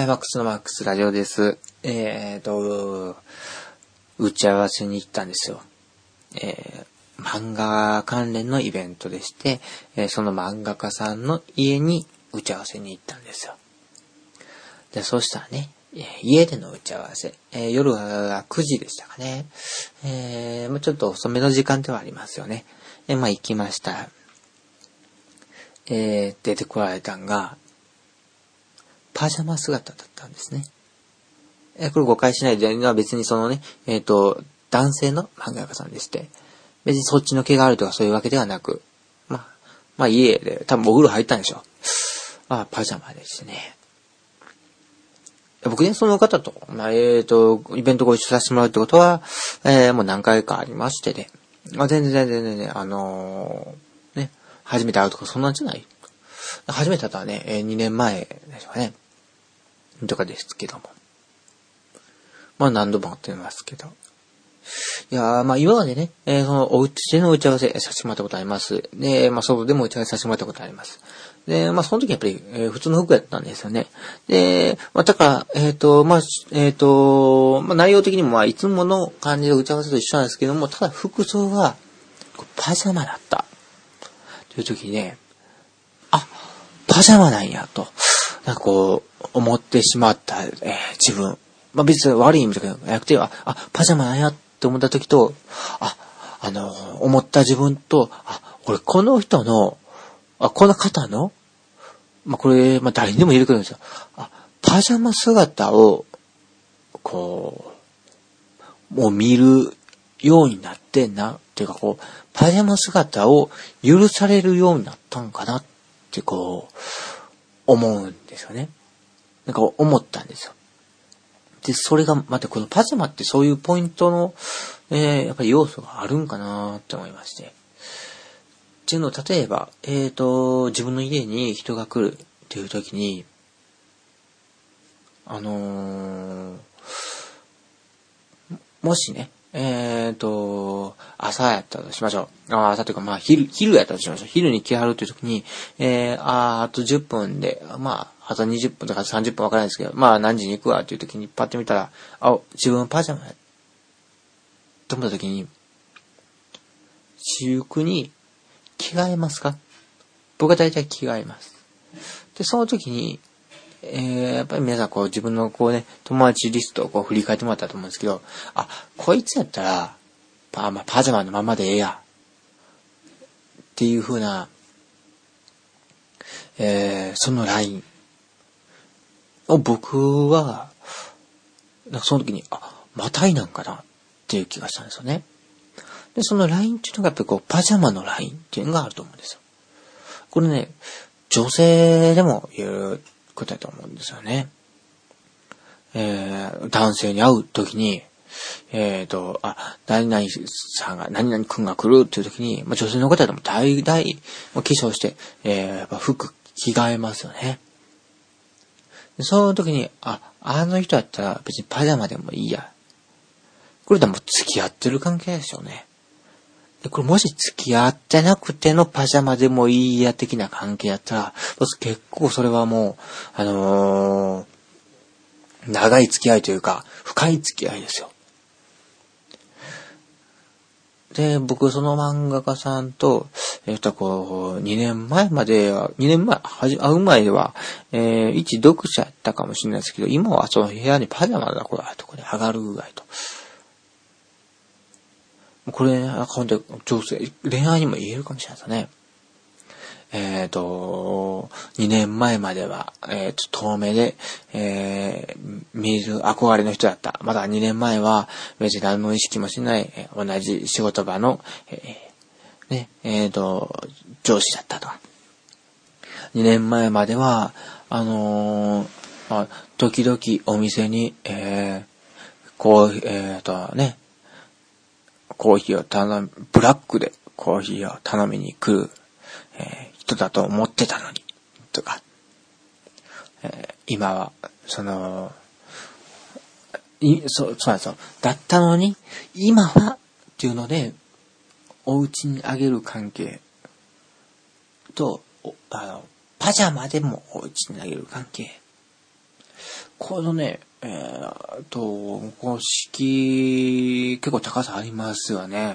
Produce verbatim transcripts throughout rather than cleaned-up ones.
はい、マックスのマックスラジオです。えーと、打ち合わせに行ったんですよ。えー、漫画関連のイベントでして、えー、その漫画家さんの家に打ち合わせに行ったんですよ。で、そうしたらね、えー、家での打ち合わせ、えー、夜はくじでしたかね。えー、まあちょっと遅めの時間ではありますよね。えー、まあ行きました。えー、出てこられたんが、パジャマ姿だったんですね。えー、これ誤解しないで、別にそのね、えっと、男性の漫画家さんでして、別にそっちの毛があるとかそういうわけではなく、まあ、まあ家で、多分お風呂入ったんでしょう。あ、パジャマでしてね。僕ね、その方と、まあ、えっと、イベントご一緒させてもらうってことは、えー、もう何回かありましてね。まあ、全然全然全然、あのー、ね、初めて会うとかそんなんじゃない。初めて会ったのはね、えー、にねんまえでしょうね。とかですけども。まあ何度も会ってますけど。いやー、まあ今までね、えー、そのお家での打ち合わせさせてもらったことあります。で、まあ外でも打ち合わせさせてもらったことあります。で、まあその時やっぱり、えー、普通の服やったんですよね。で、まあだから、えっ、ー、と、まあ、えっ、ー、と、まあ内容的にもまあいつもの感じで打ち合わせと一緒なんですけども、ただ服装はパジャマだった。という時にね、あ、パジャマなんやと、なんかこう、思ってしまった、えー、自分。まあ別に悪い意味とかじゃなくて、あ、あ、パジャマなんやって思った時と、あ、あのー、思った自分と、あ、俺この人の、あ、この方の、まあこれ、まあ誰にでも言えるけどですよ。あ、パジャマ姿を、こう、もう見るようになってんな、っていうかこう、パジャマ姿を許されるようになったんかなってこう、思うんですよね。なんか思ったんですよ。で、それが、またこのパジャマってそういうポイントの、えー、やっぱり要素があるんかなって思いまして。っていうのを、例えば、えっと、自分の家に人が来るっていう時に、あのー、もしね、えっと、朝やったとしましょう。あ朝というか、まあ、昼、昼やったとしましょう。昼に来はるっていう時に、えー、ああとじゅっぷんで、まあ、あとにじゅっぷんとかさんじゅっぷんわからないですけど、まあ、何時に行くわっていう時にパッて見たら、あ、自分パジャマや。と思った時に、私服に着替えますか？僕は大体着替えます。で、その時に、えー、やっぱり皆さんこう自分のこうね、友達リストをこう振り返ってもらったと思うんですけど、あ、こいつやったら、パ, まあ、パジャマのままでええや。っていう風な、えー、そのラインを僕は、なんかその時に、あ、またいなんかなっていう気がしたんですよね。で、そのラインっていうのがやっぱりこう、パジャマのラインっていうのがあると思うんですよ。これね、女性でも言うことだと思うんですよね。えー、男性に会うときに、えーと、あ、何々さんが、何々くんが来るっていうときに、まあ、女性の方でも大体、化粧して、えー、やっぱ服着替えますよね。でその時に、あ、あの人だったら別にパジャマでもいいや。これでも付き合ってる関係ですよね。で、これもし付き合ってなくてのパジャマでもいいや的な関係やったら、結構それはもう、あのー、長い付き合いというか、深い付き合いですよ。で、僕、その漫画家さんと、えっと、こう、にねんまえまでは、にねんまえ、はじ、会う前は、えー、一読者やったかもしれないですけど、今はその部屋にパジャマだこらとこで上がるぐらいと。これ、本当に女性、恋愛にも言えるかもしれないですね。えっと、にねんまえまでは、えっと、遠目で、えー、見る憧れの人だった。まだにねんまえは、別に何の意識もしない、えー、同じ仕事場の、えー、ね、えっと、上司だったと。にねんまえまでは、あのー、まあ、時々お店に、えー、こう、えっとね、コーヒーを頼む、ブラックでコーヒーを頼みに来る、えー、人だと思ってたのに、とか、えー、今は、その、い、そう、そうなんですよ。だったのに、今は、っていうので、お家にあげる関係と、あの、パジャマでもお家にあげる関係。 このね、えー、と、この敷居、結構高さありますよね。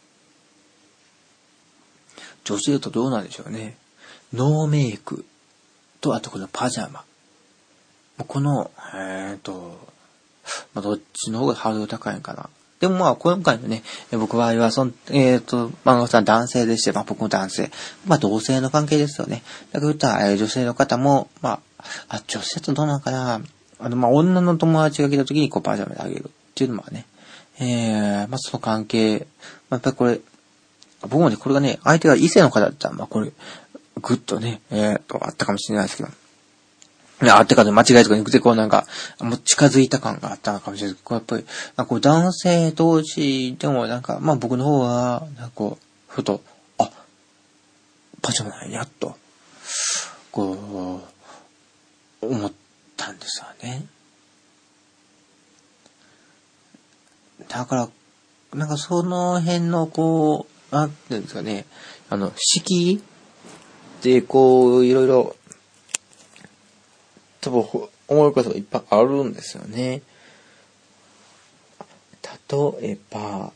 女性だとどうなんでしょうね。ノーメイクと、あとこのパジャマ。この、えーと、まあ、どっちの方がハードル高いんかな。でもまあ、今回のね、僕の場合は、その、えーと、まあ、さん男性でして、まあ、僕も男性。まあ、同性の関係ですよね。だから言ったら、えー、女性の方も、まあ、あ、女性とどうなのかな。あの、まあ、女の友達が来た時に、こう、パジャマであげるっていうのもね。えー、まあ、その関係、まあ、やっぱりこれ、僕もね、これがね、相手が異性の方だったら、まあ、これ、ぐっとね、えーと、あったかもしれないですけど。いや、あってかで間違いとかにくてこうなんか、もう近づいた感があったのかもしれないですけど、やっぱり、なんかこう男性同士でもなんか、まあ僕の方は、なんかこう、ふと、あ、パジャマなんや、と、こう、思ったんですよね。だから、なんかその辺のこう、なんていうんですかね、あの、敷居ってこう、いろいろ、多分思いことがいっぱいあるんですよね。例えば、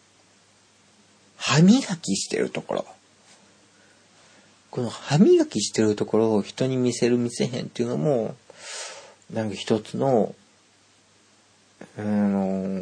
歯磨きしてるところ。この歯磨きしてるところを人に見せる見せへんっていうのも、なんか一つの、あの、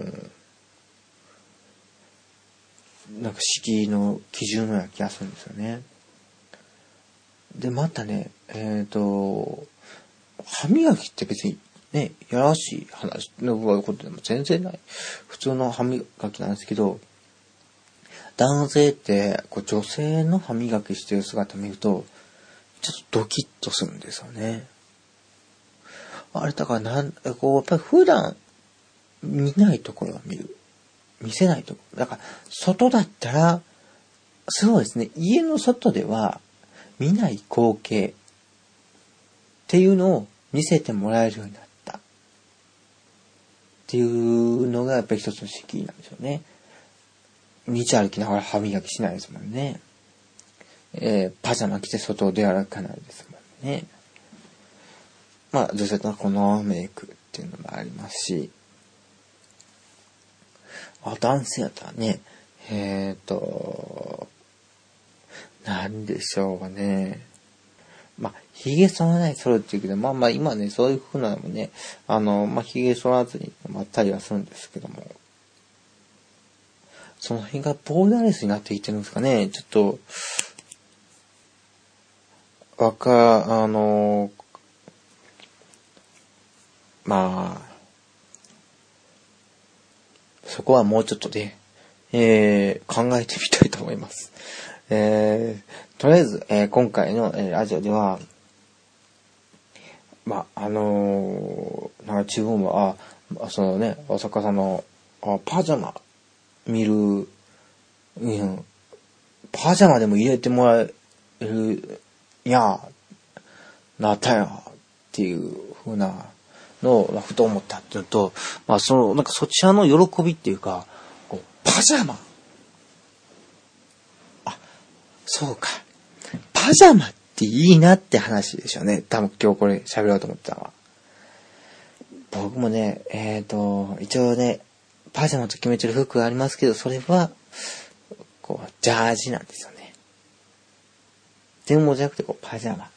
なんか敷居の基準のような気がするんですよね。で、またね、えっと、歯磨きって別にね、やらしい話のことでも全然ない。普通の歯磨きなんですけど、男性ってこう女性の歯磨きしてる姿見ると、ちょっとドキッとするんですよね。あれだからなん、こう、やっぱり普段見ないところを見る。見せないところ。だから、外だったら、そうですね、家の外では見ない光景っていうのを見せてもらえるようになったっていうのがやっぱり一つの敷居なんですよね。道歩きながら歯磨きしないですもんね。えー、パジャマ着て外を出歩かないですもんね。まあ女性とこのメイクっていうのもありますし、あ、男性やったらね、えーと、なんでしょうね。まあ、髭剃らない、剃るって言うけど、まあまあ今ね、そういう風なのもね、あの、まあ髭剃らずにまったりはするんですけども、その辺がボーダーレスになっていってるんですかね。ちょっと、わか、あの、まあ、そこはもうちょっとで、えー、考えてみたいと思います。えー、とりあえず、えー、今回の、えー、ラジオでは、まあ、あのー、なんか自分は、あ、そのね、大阪さんの、あ、パジャマ見る、うん、パジャマでも入れてもらえる、いや、なったよ、っていう風なのを、まあ、ふと思ったっていうのと、まあ、その、なんかそちらの喜びっていうか、こうパジャマ。あ、そうか。パジャマっていいなって話でしょうね。多分今日これ喋ろうと思ったのは。僕もね、えっと、一応ね、パジャマと決めてる服がありますけど、それは、こう、ジャージなんですよね。全部じゃなくて、こう、パジャマ。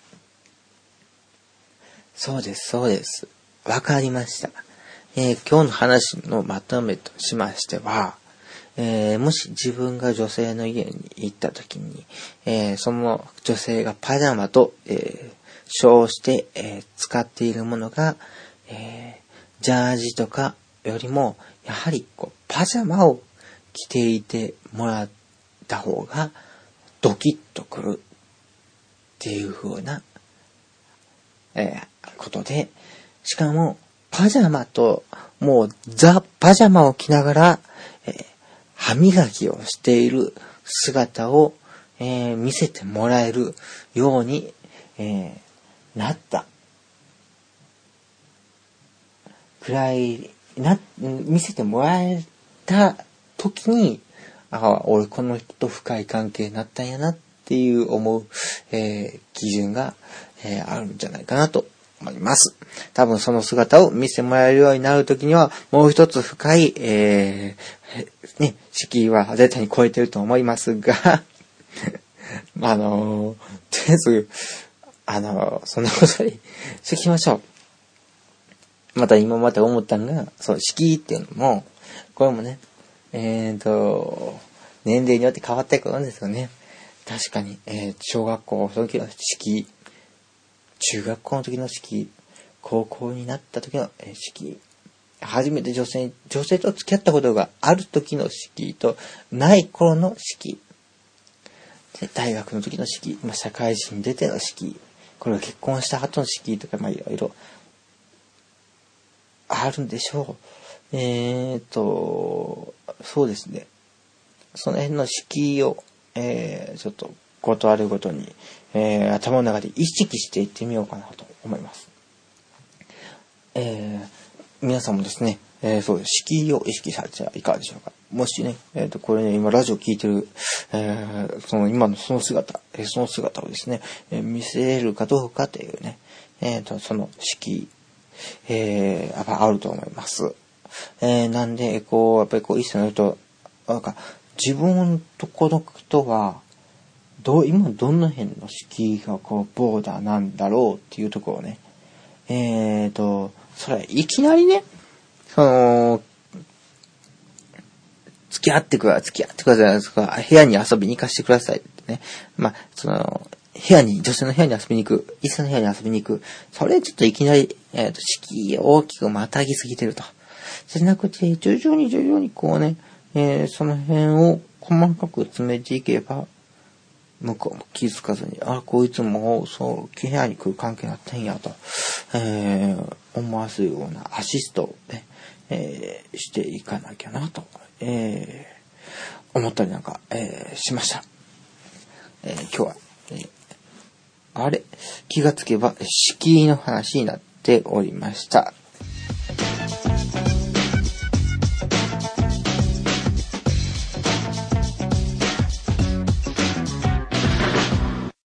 そうです、そうです。わかりました。えー、今日の話のまとめとしましては、えー、もし自分が女性の家に行った時に、えー、その女性がパジャマと、えー、称して、えー、使っているものが、えー、ジャージとかよりも、やはりこうパジャマを着ていてもらった方がドキッとくるっていう風な、えー、ことで、しかもパジャマともうザ・パジャマを着ながら、えー、歯磨きをしている姿を、えー、見せてもらえるように、えー、なったくらいな、見せてもらえた時に、あ、俺この人と深い関係になったんやなっていう思う、えー、基準が、えー、あるんじゃないかなと思います。多分その姿を見せてもらえるようになるときには、もう一つ深い、えー、ね、敷居は絶対に超えてると思いますが、あのー、とりあえず、あのー、そんなことにしてきましょう。また今また思ったのが、そう、敷居っていうのも、これもね、えーと、年齢によって変わってくるんですよね。確かに、えー、小学校の時の敷居、中学校の時の敷居、高校になった時の敷居、初めて女性、女性と付き合ったことがある時の敷居と、ない頃の敷居、で大学の時の敷居、まあ、社会人に出ての敷居、これが結婚した後の敷居とか、まあ、いろいろ、あるんでしょう。えーと、そうですね。その辺の敷居を、えー、ちょっと、ことあるごとに、えー、頭の中で意識していってみようかなと思います。えー、皆さんもですね、えー、そうです。敷居を意識されてはいかがでしょうか。もしね、えっと、これね、今ラジオ聞いてる、えー、その今のその姿、えー、その姿をですね、えー、見せるかどうかというね、えっと、その敷居、えー、やっぱあると思います。えー、なんで、こう、やっぱりこう、一緒になると、なんか、自分とこの人は、どう、今どの辺の敷居がこう、ボーダーなんだろうっていうところをね、えーと、それ、いきなりね、その、付き合ってください、付き合ってくださいですか、部屋に遊びに行かせてくださいってね。まあ、その、部屋に、女性の部屋に遊びに行く、異性の部屋に遊びに行く。それちょっといきなり、えっと、敷居を大きくまたぎすぎてると。じゃなくて、徐々に徐々にこうね、えー、その辺を細かく詰めていけば、向こうも気づかずに、あ、こいつも、そう、部屋に来る関係になってんやと、えー、思わすようなアシストをね、えー、していかなきゃなと、えー、思ったりなんか、えー、しました。えー、今日は、えー、あれ、気がつけば、敷居の話になっておりました。